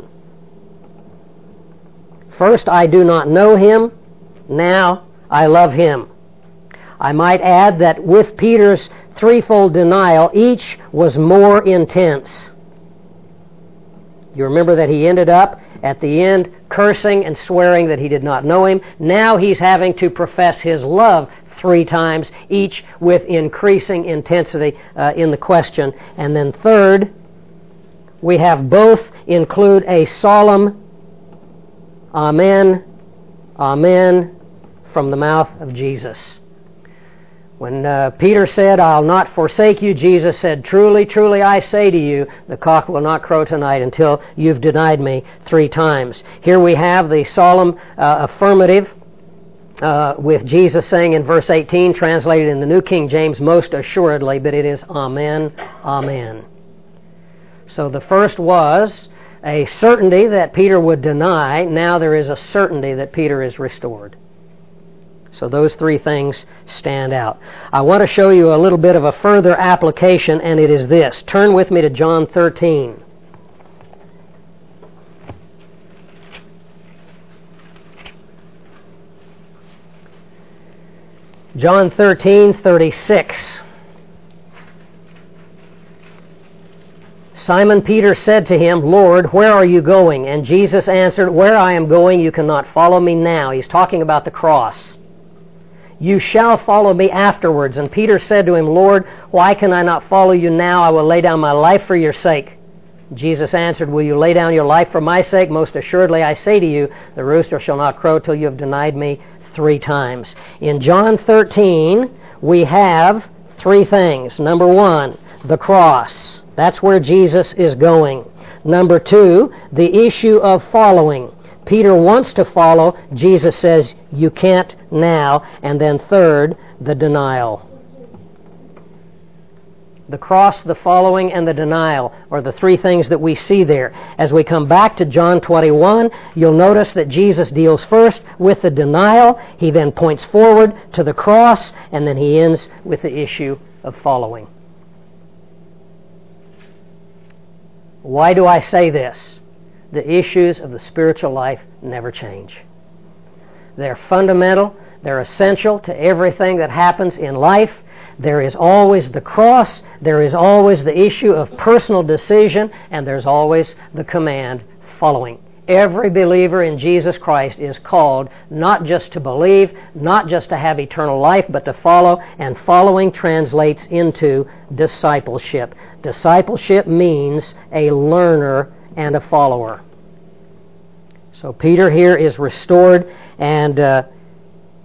First, I do not know him. Now, I love him. I might add that with Peter's threefold denial, each was more intense. You remember that he ended up at the end cursing and swearing that he did not know him. Now he's having to profess his love three times, each with increasing intensity uh, in the question. And then third, we have both include a solemn Amen, Amen, from the mouth of Jesus. When uh, Peter said, I'll not forsake you, Jesus said, truly, truly, I say to you, the cock will not crow tonight until you've denied me three times. Here we have the solemn uh, affirmative uh, with Jesus saying in verse eighteen, translated in the New King James, most assuredly, but it is Amen, Amen. So the first was a certainty that Peter would deny. Now there is a certainty that Peter is restored. So those three things stand out. I want to show you a little bit of a further application, and it is this. Turn with me to John thirteen. John thirteen, thirty-six. Simon Peter said to him, Lord, where are you going? And Jesus answered, where I am going you cannot follow me now. He's talking about the cross. You shall follow me afterwards. And Peter said to him, Lord, why can I not follow you now? I will lay down my life for your sake. Jesus answered, will you lay down your life for my sake? Most assuredly I say to you, the rooster shall not crow till you have denied me three times. In John thirteen, we have three things. Number one, the cross. That's where Jesus is going. Number two, the issue of following. Peter wants to follow. Jesus says, you can't now. And then third, the denial. The cross, the following, and the denial are the three things that we see there. As we come back to John twenty-one, you'll notice that Jesus deals first with the denial. He then points forward to the cross, and then he ends with the issue of following. Why do I say this? The issues of the spiritual life never change. They're fundamental. They're essential to everything that happens in life. There is always the cross. There is always the issue of personal decision. And there's always the command, following. Every believer in Jesus Christ is called not just to believe, not just to have eternal life, but to follow. And following translates into discipleship. Discipleship means a learner and a follower. So Peter here is restored, and uh,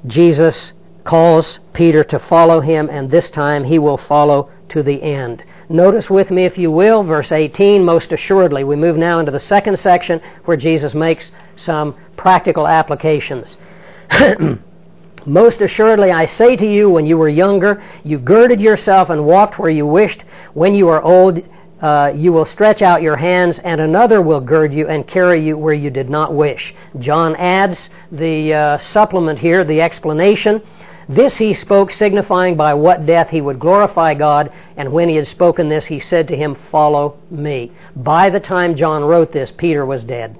Jesus calls Peter to follow him, and this time he will follow to the end. Notice with me, if you will, verse eighteen, most assuredly. We move now into the second section where Jesus makes some practical applications. Most assuredly, I say to you, when you were younger, you girded yourself and walked where you wished. When you are old, uh, you will stretch out your hands, and another will gird you and carry you where you did not wish. John adds the uh, supplement here, the explanation. This he spoke, signifying by what death he would glorify God, and when he had spoken this, he said to him, follow me. By the time John wrote this, Peter was dead.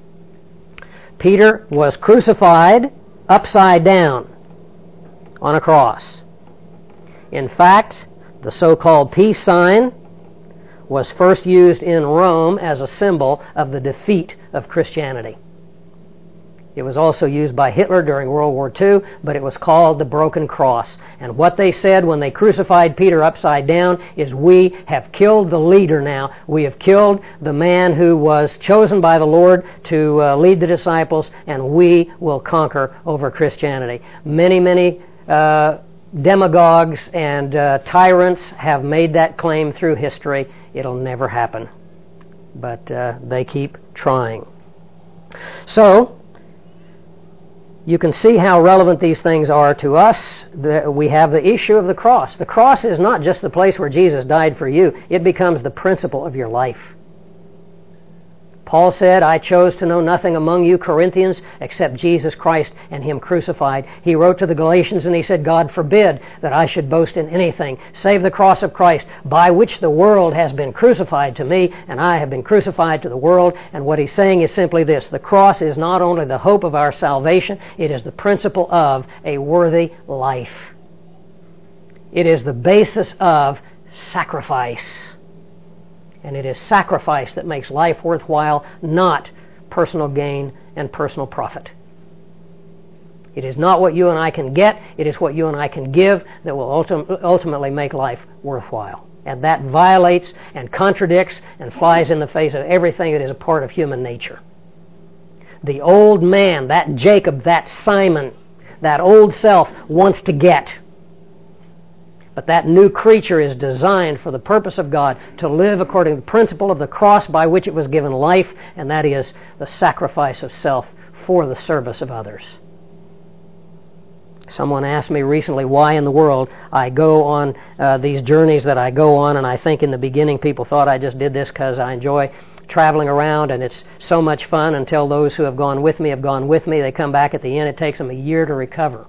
Peter was crucified upside down on a cross. In fact, the so-called peace sign was first used in Rome as a symbol of the defeat of Christianity. It was also used by Hitler during World War Two, but it was called the broken cross. And what they said when they crucified Peter upside down is, we have killed the leader now. We have killed the man who was chosen by the Lord to uh, lead the disciples, and we will conquer over Christianity. Many, many uh, demagogues and uh, tyrants have made that claim through history. It'll never happen. But uh, they keep trying. So, you can see how relevant these things are to us. The, we have the issue of the cross. The cross is not just the place where Jesus died for you. It becomes the principle of your life. Paul said, I chose to know nothing among you, Corinthians, except Jesus Christ and Him crucified. He wrote to the Galatians and he said, God forbid that I should boast in anything, save the cross of Christ, by which the world has been crucified to me, and I have been crucified to the world. And what he's saying is simply this: the cross is not only the hope of our salvation, it is the principle of a worthy life. It is the basis of sacrifice. And it is sacrifice that makes life worthwhile, not personal gain and personal profit. It is not what you and I can get, it is what you and I can give that will ultim- ultimately make life worthwhile. And that violates and contradicts and flies in the face of everything that is a part of human nature. The old man, that Jacob, that Simon, that old self wants to get. But that new creature is designed for the purpose of God to live according to the principle of the cross by which it was given life, and that is the sacrifice of self for the service of others. Someone asked me recently why in the world I go on uh, these journeys that I go on, and I think in the beginning people thought I just did this because I enjoy traveling around and it's so much fun, until those who have gone with me have gone with me. They come back at the end, it takes them a year to recover.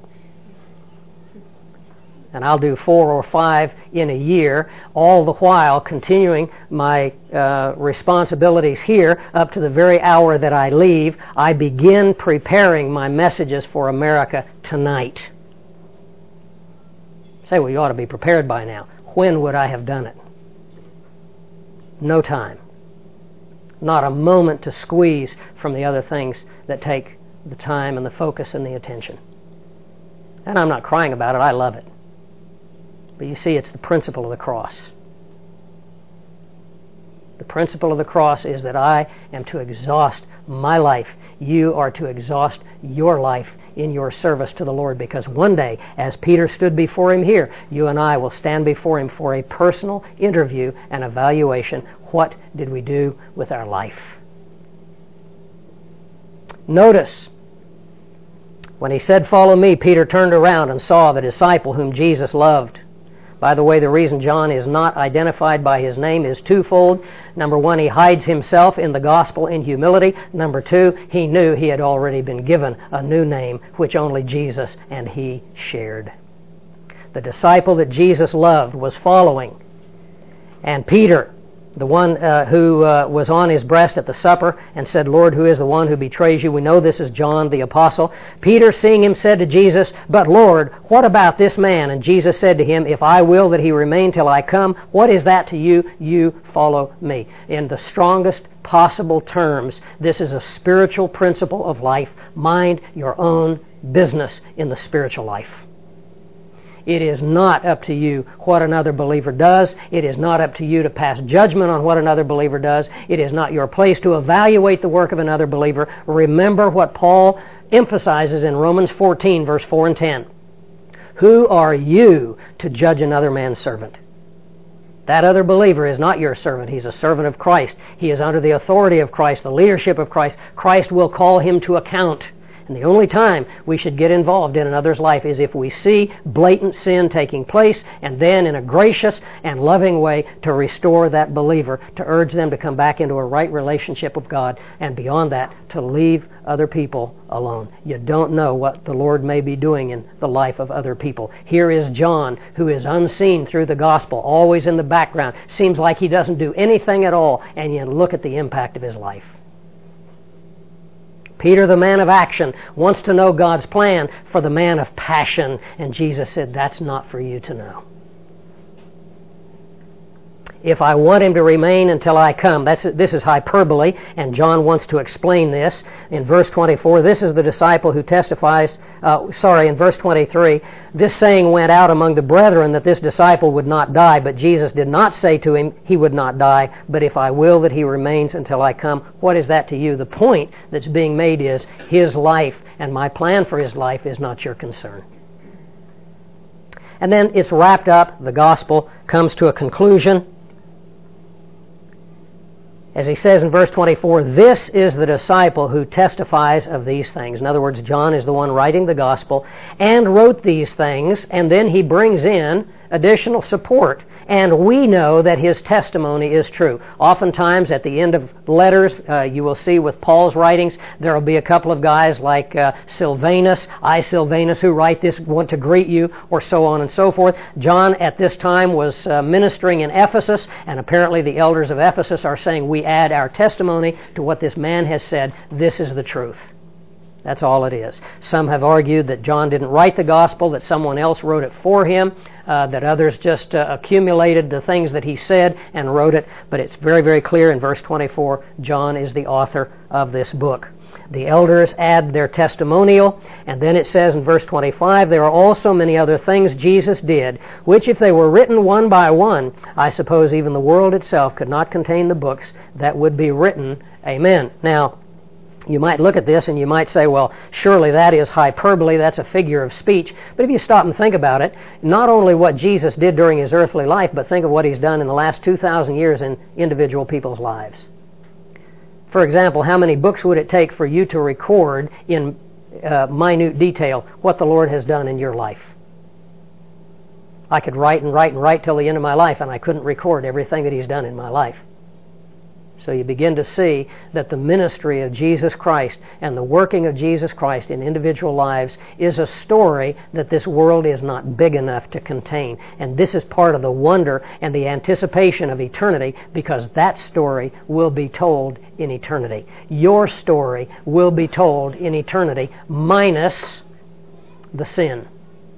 And I'll do four or five in a year, all the while continuing my uh, responsibilities here up to the very hour that I leave. I begin preparing my messages for America tonight. Say, well, you ought to be prepared by now. When would I have done it? No time. Not a moment to squeeze from the other things that take the time and the focus and the attention. And I'm not crying about it. I love it. But you see, it's the principle of the cross. The principle of the cross is that I am to exhaust my life. You are to exhaust your life in your service to the Lord, because one day, as Peter stood before Him here, you and I will stand before Him for a personal interview and evaluation. What did we do with our life? Notice, when He said, follow me, Peter turned around and saw the disciple whom Jesus loved. By the way, the reason John is not identified by his name is twofold. Number one, he hides himself in the gospel in humility. Number two, he knew he had already been given a new name, which only Jesus and he shared. The disciple that Jesus loved was following. And Peter, the one uh, who uh, was on his breast at the supper and said, Lord, who is the one who betrays you? We know this is John the apostle. Peter, seeing him, said to Jesus, but Lord, what about this man? And Jesus said to him, if I will that he remain till I come, what is that to you? You follow me. In the strongest possible terms, this is a spiritual principle of life. Mind your own business in the spiritual life. It is not up to you what another believer does. It is not up to you to pass judgment on what another believer does. It is not your place to evaluate the work of another believer. Remember what Paul emphasizes in Romans fourteen, verse four and ten. Who are you to judge another man's servant? That other believer is not your servant. He's a servant of Christ. He is under the authority of Christ, the leadership of Christ. Christ will call him to account. And the only time we should get involved in another's life is if we see blatant sin taking place, and then in a gracious and loving way to restore that believer, to urge them to come back into a right relationship with God, and beyond that, to leave other people alone. You don't know what the Lord may be doing in the life of other people. Here is John, who is unseen through the gospel, always in the background. Seems like he doesn't do anything at all, and you look at the impact of his life. Peter, the man of action, wants to know God's plan for the man of passion. And Jesus said, that's not for you to know. If I want him to remain until I come, that's, this is hyperbole, and John wants to explain this. In verse twenty-four, this is the disciple who testifies, uh, sorry, in verse twenty-three, this saying went out among the brethren that this disciple would not die, but Jesus did not say to him he would not die, but if I will that he remains until I come. What is that to you? The point that's being made is his life, and my plan for his life is not your concern. And then it's wrapped up, the gospel comes to a conclusion. As he says in verse twenty-four, this is the disciple who testifies of these things. In other words, John is the one writing the gospel and wrote these things, and then he brings in additional support. And we know that his testimony is true. Oftentimes at the end of letters, uh, you will see with Paul's writings, there will be a couple of guys like uh, Silvanus, I Silvanus, who write this, want to greet you, or so on and so forth. John at this time was uh, ministering in Ephesus, and apparently the elders of Ephesus are saying, we add our testimony to what this man has said. This is the truth. That's all it is. Some have argued that John didn't write the gospel, that someone else wrote it for him, uh, that others just uh, accumulated the things that he said and wrote it. But it's very, very clear in verse twenty-four, John is the author of this book. The elders add their testimonial, and then it says in verse twenty-five, there are also many other things Jesus did, which if they were written one by one, I suppose even the world itself could not contain the books that would be written. Amen. Now, you might look at this and you might say, well, surely that is hyperbole, that's a figure of speech. But if you stop and think about it, not only what Jesus did during his earthly life, but think of what he's done in the last two thousand years in individual people's lives. For example, how many books would it take for you to record in uh, minute detail what the Lord has done in your life? I could write and write and write till the end of my life, and I couldn't record everything that he's done in my life. So you begin to see that the ministry of Jesus Christ and the working of Jesus Christ in individual lives is a story that this world is not big enough to contain. And this is part of the wonder and the anticipation of eternity, because that story will be told in eternity. Your story will be told in eternity, minus the sin.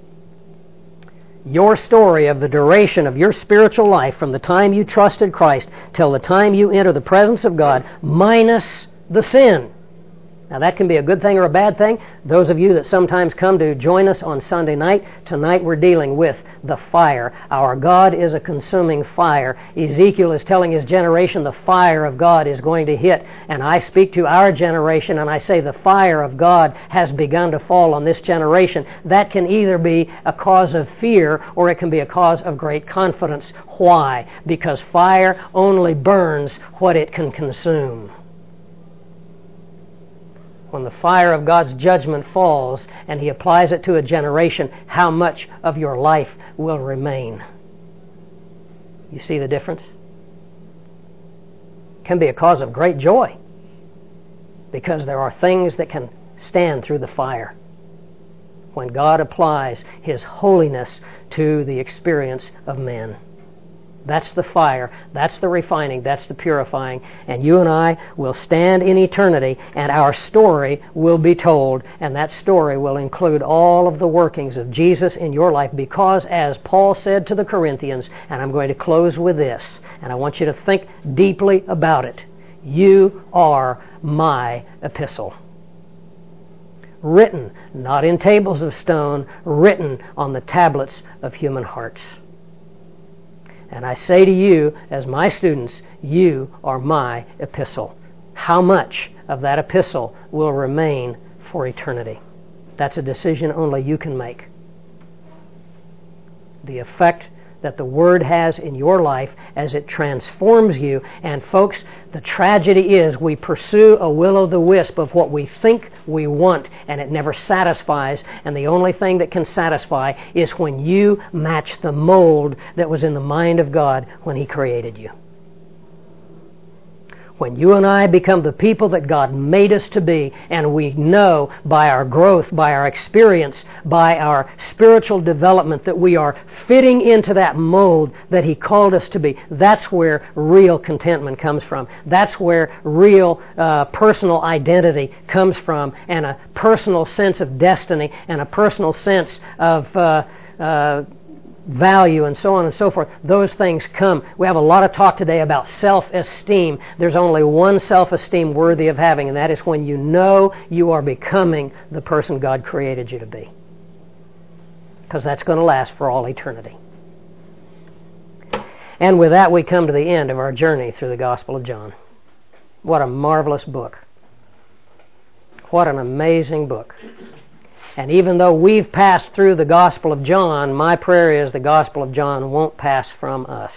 Your story of the duration of your spiritual life from the time you trusted Christ till the time you enter the presence of God, minus the sin. Now that can be a good thing or a bad thing. Those of you that sometimes come to join us on Sunday night, tonight we're dealing with the fire. Our God is a consuming fire. Ezekiel is telling his generation the fire of God is going to hit. And I speak to our generation and I say the fire of God has begun to fall on this generation. That can either be a cause of fear or it can be a cause of great confidence. Why? Because fire only burns what it can consume. When the fire of God's judgment falls and He applies it to a generation, how much of your life will remain? You see the difference? It can be a cause of great joy because there are things that can stand through the fire when God applies His holiness to the experience of men. That's the fire, that's the refining, that's the purifying. And you and I will stand in eternity, and our story will be told, and that story will include all of the workings of Jesus in your life, because as Paul said to the Corinthians, and I'm going to close with this, and I want you to think deeply about it, you are my epistle. Written, not in tables of stone, written on the tablets of human hearts. And I say to you, as my students, you are my epistle. How much of that epistle will remain for eternity? That's a decision only you can make. The effect that the Word has in your life as it transforms you. And folks, the tragedy is we pursue a will-o'-the-wisp of what we think we want, and it never satisfies. And the only thing that can satisfy is when you match the mold that was in the mind of God when He created you. When you and I become the people that God made us to be, and we know by our growth, by our experience, by our spiritual development that we are fitting into that mold that He called us to be, that's where real contentment comes from. That's where real uh, personal identity comes from, and a personal sense of destiny, and a personal sense of uh, uh, value, and so on and so forth. Those things come. We have a lot of talk today about self-esteem. There's only one self-esteem worthy of having, and that is when you know you are becoming the person God created you to be. Because that's going to last for all eternity. And with that, we come to the end of our journey through the Gospel of John. What a marvelous book. What an amazing book. And even though we've passed through the Gospel of John, my prayer is the Gospel of John won't pass from us.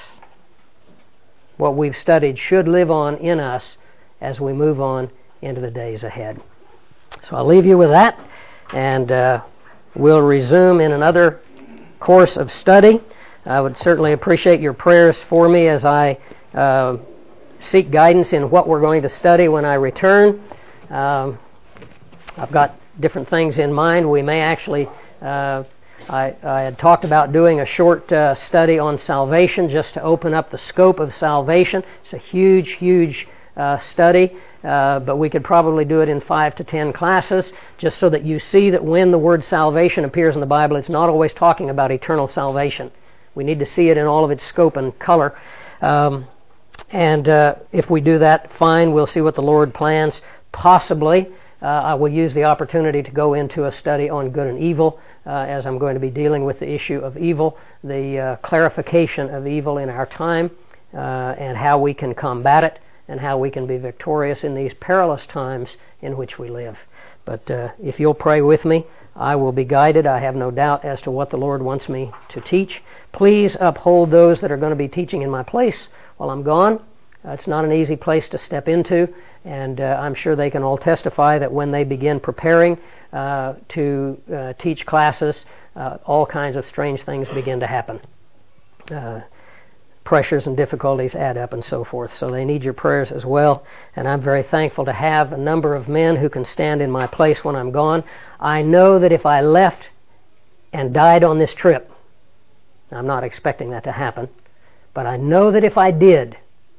What we've studied should live on in us as we move on into the days ahead. So I'll leave you with that, and uh, we'll resume in another course of study. I would certainly appreciate your prayers for me as I uh, seek guidance in what we're going to study when I return. Um, I've got different things in mind. We may actually, uh, I, I had talked about doing a short uh, study on salvation just to open up the scope of salvation. It's a huge, huge uh, study, uh, but we could probably do it in five to ten classes just so that you see that when the word salvation appears in the Bible, it's not always talking about eternal salvation. We need to see it in all of its scope and color. Um, and uh, if we do that, fine, we'll see what the Lord plans. Possibly, Uh, I will use the opportunity to go into a study on good and evil, uh, as I'm going to be dealing with the issue of evil, the uh, clarification of evil in our time, uh, and how we can combat it, and how we can be victorious in these perilous times in which we live. But uh, if you'll pray with me, I will be guided, I have no doubt, as to what the Lord wants me to teach. Please uphold those that are going to be teaching in my place while I'm gone. Uh, it's not an easy place to step into, and uh, I'm sure they can all testify that when they begin preparing uh, to uh, teach classes, uh, all kinds of strange things begin to happen. Uh, pressures and difficulties add up and so forth. So they need your prayers as well, and I'm very thankful to have a number of men who can stand in my place when I'm gone. I know that if I left and died on this trip, I'm not expecting that to happen, but I know that if I did,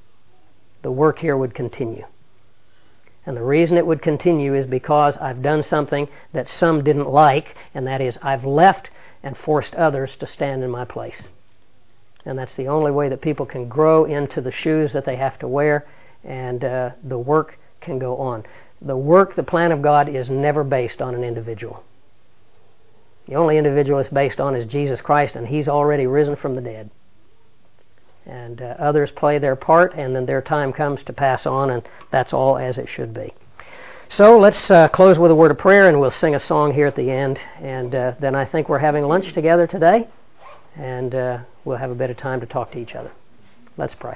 the work here would continue. And the reason it would continue is because I've done something that some didn't like, and that is I've left and forced others to stand in my place. And that's the only way that people can grow into the shoes that they have to wear, and uh, the work can go on. The work, the plan of God, is never based on an individual. The only individual it's based on is Jesus Christ, and He's already risen from the dead. And uh, others play their part, and then their time comes to pass on, and that's all as it should be. So let's uh, close with a word of prayer, and we'll sing a song here at the end, and uh, then I think we're having lunch together today, and uh, we'll have a bit of time to talk to each other. Let's pray.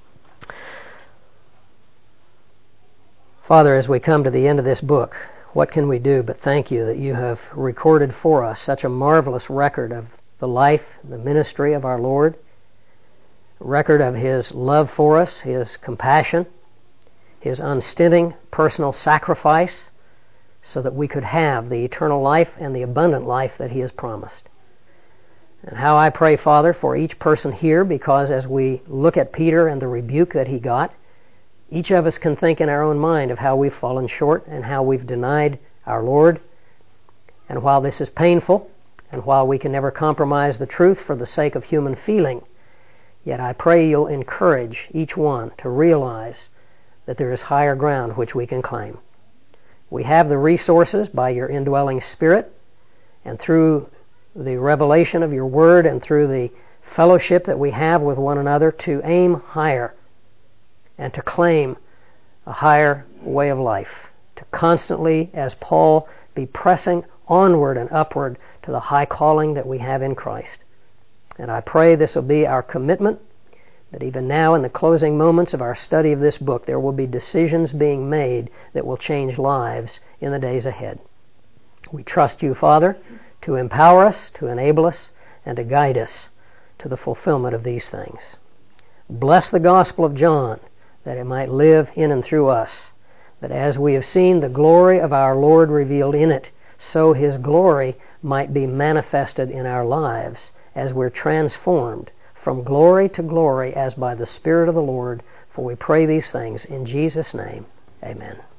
Father, as we come to the end of this book, what can we do but thank You that You have recorded for us such a marvelous record of the life, the ministry of our Lord, record of His love for us, His compassion, His unstinting personal sacrifice, so that we could have the eternal life and the abundant life that He has promised. And how I pray, Father, for each person here, because as we look at Peter and the rebuke that he got, each of us can think in our own mind of how we've fallen short and how we've denied our Lord. And while this is painful, and while we can never compromise the truth for the sake of human feeling, yet I pray You'll encourage each one to realize that there is higher ground which we can claim. We have the resources by Your indwelling Spirit, and through the revelation of Your Word and through the fellowship that we have with one another, to aim higher and to claim a higher way of life, to constantly, as Paul, be pressing onward and upward to the high calling that we have in Christ. And I pray this will be our commitment, that even now in the closing moments of our study of this book, there will be decisions being made that will change lives in the days ahead. We trust you, Father, to empower us, to enable us, and to guide us to the fulfillment of these things. Bless the Gospel of John, that it might live in and through us, that as we have seen the glory of our Lord revealed in it, so His glory might be manifested in our lives as we're transformed from glory to glory as by the Spirit of the Lord. For we pray these things in Jesus' name. Amen.